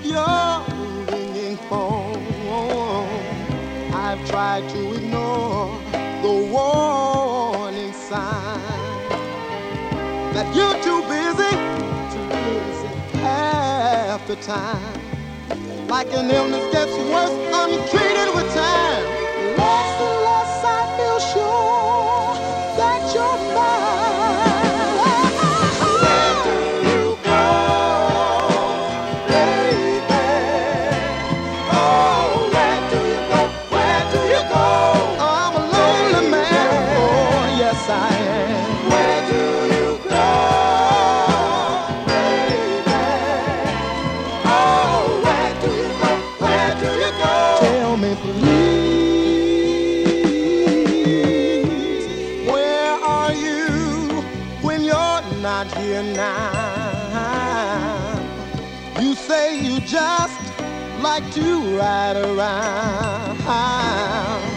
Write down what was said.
of your ringing phone. I've tried to ignore the warning sign that you're too busy half the time. Like an illness gets worse untreated with time. Less and less I feel sure that you're mine. Where do you go, baby? Oh, where do you go? Where do you go? I'm a lonely man. Oh, yes I am. Where do you go, baby? Oh, where do you go? Where do you go? Tell me please, where are you when you're not here now? You say you just like to ride around.